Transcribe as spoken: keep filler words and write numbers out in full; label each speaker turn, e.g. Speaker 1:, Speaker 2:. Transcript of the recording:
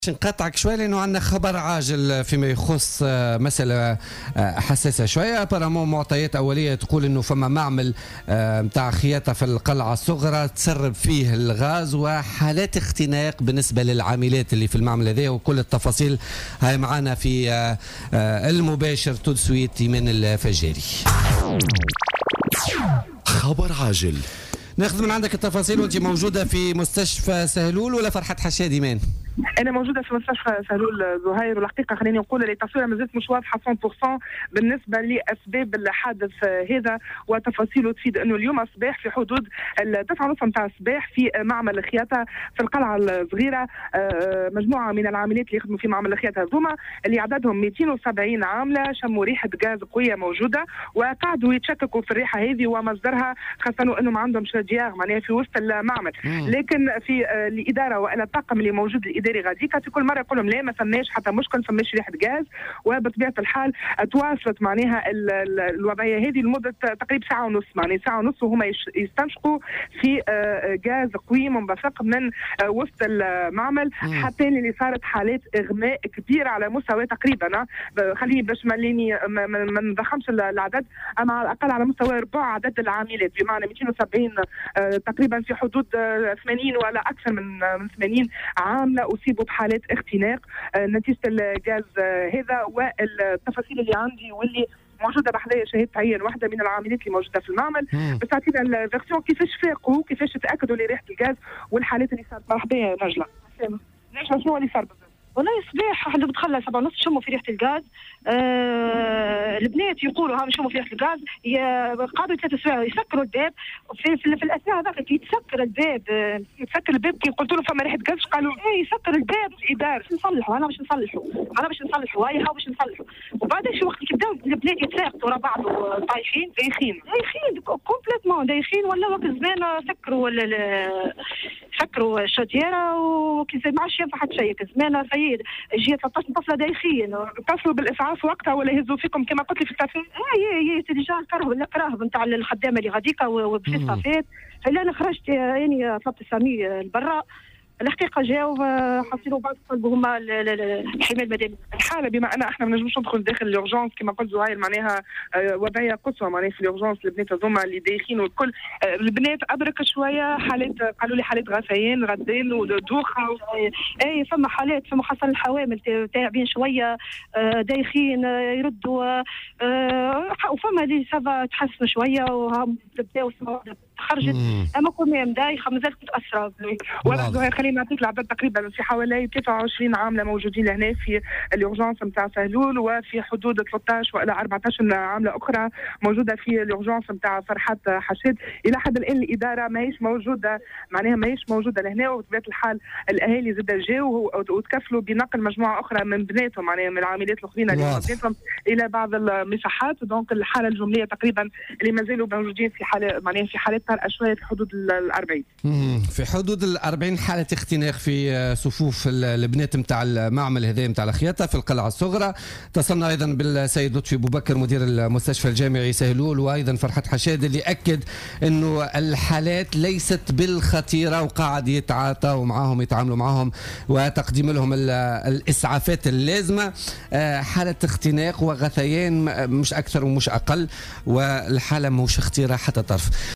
Speaker 1: باش نقاطعك شويه لانه عندنا خبر عاجل فيما يخص مساله حساسه شويه. ابارامون معطيات اوليه تقول انه فما معمل نتاع خياطه في القلعه الصغرى تسرب فيه الغاز وحالات اختناق بالنسبه للعاملات اللي في المعمل هذا، وكل التفاصيل هاي معنا في المباشر تو سويت ايمان الفجاري.
Speaker 2: خبر عاجل
Speaker 1: ناخذ من عندك التفاصيل وانت موجوده في مستشفى سهلول ولا فرحة حشاد ايمان؟
Speaker 3: انا موجوده في مستشفى سهلول زهير، والحقيقه خليني نقول اللي التصويره ما زالت مش واضحه مية بالمية بالنسبه لاسباب الحادث هذا، وتفاصيله تفيد انه اليوم الصباح في حدود التسعة ونص نتاع الصباح في معمل الخياطه في القلعه الصغيره مجموعه من العاملات اللي يخدموا في معمل الخياطه هذوما اللي عددهم مئتين وسبعين عامله شموا ريحه غاز قويه موجوده، وقعدوا يتشككوا في الريحه هذه ومصدرها، خاصه انه ما عندهمش ديار معناها في وسط المعمل. لكن في الاداره وانا الطاقم اللي موجود الاداري غاديكا في كل مره يقول لهم لا ما فماش حتى مشكل، ما فماش ريحه غاز، وبطبيعه الحال تواصلت معناها الوضعيه هذه لمده تقريبا ساعه ونص، معناها ساعه ونص وهما يستنشقوا في غاز قوي منبثق من وسط المعمل، حتى اللي صارت حالات اغماء كبيره على مستوى تقريبا، خليني باش مليني ما نضخمش العدد، اما على الاقل على مستوى ربع عدد العاملات، بمعنى مئتين وسبعين تقريبا في حدود ثمانين ولا اكثر من من ثمانين عامله اصيبوا بحالات اختناق نتيجه الغاز هذا. والتفاصيل اللي عندي واللي موجوده بحذايا شهادة عين واحده من العاملات اللي موجوده في المعمل بس تعطينا الفيرسيون كيفاش فاقوا كيفاش تاكدوا لريحه الغاز والحالات اللي صارت. مرحبا يا نجله. نجله شنو اللي صار بالضبط؟
Speaker 4: والله صباح احنا بتخلى سبعة ونص شموا في ريحه الغاز. آه البنات يقولوا ها شموا في ريحه الغاز، قعدوا ثلاث سوايع يسكروا الباب في, في, في الاثناء هذاك كي يتسكر الباب يتسكر الباب كي قلت له فما ريحه غاز قالوا ايه يسكر الباب الاداره باش نصلحوا انا باش نصلحوا انا باش نصلحوا هاي ها باش نصلحوا. وبعدين شو وقت اللي بداو البنات يتساقطوا ورا بعض طايحين دايخين دايخين كومبليتمون دايخين، ولا وقت زمان سكروا سكروا الشجيره وكي ما عادش ينفع حتى شيء زمان سيد جي ثلاثة عشر طفله دايخين.
Speaker 3: اتصلوا بالاسعاف وقتها ولا هزوا فيكم كما قلت لي في التلفزيون؟
Speaker 4: اي اي سيدي جا الكرهب الكراهب نتاع الخدامه اللي غاديكا وبشي صافيت، الا انا خرجت يعني طلبت سامي لبرا، الحقيقه جاوا حصلوا بعض طلبوا هما الحمايه المدنيه.
Speaker 3: الحاله بما ان احنا ما نجموش ندخل داخل الاورجونس كما قلت زهير، معناها وضعيه قصوى معناها في الاورجونس البنات هذوما اللي دايخين والكل، البنات ادرك شويه حالات قالوا لي حالات غثيان غدان ودوخه و...
Speaker 4: اي فما حالات فما خاصه الحوامل تاعبين شويه دايخين يردوا، وفما اللي سافا تحسنوا شويه وهم بداو خرجت، اما كل دايخه مازالت متاثره.
Speaker 3: واضح زهير خلينا نعطيك العدد تقريبا في حوالي ثلاثة وعشرين عامله موجودين هنا في اليورجونس نتاع سهلول، وفي حدود ثلاثة عشر والى أربعة عشر عامله اخرى موجوده في اليورجونس نتاع فرحة حشاد. الى حد الان الاداره ماهيش موجوده معناها ماهيش موجوده لهنا، وبطبيعه الحال الاهالي زاد جاوا وتكفلوا بنقل مجموعه اخرى من بناتهم معناها من العاملات الاخرين اللي بناتهم الى بعض المساحات. دونك الحاله الجمليه تقريبا اللي مازالوا موجودين في حاله معناها في حالات طارئه شويه في حدود الأربعين.
Speaker 1: في حدود الأربعين حاله اختناق في صفوف البنات نتاع المعمل هذا نتاع الخياطه في القلعه الصغرى. اتصلنا ايضا بالسيد لطفي ابو بكر مدير المستشفى الجامعي سهلول، وايضا فرحة حشاد اللي اكد انه الحالات ليست بالخطيره وقاعد يتعاطوا معاهم يتعاملوا معاهم وتقديم لهم الاسعافات اللازمه. حاله اختناق وغثيان مش اكثر ومش اقل، والحاله مش خطيره حتى طرف.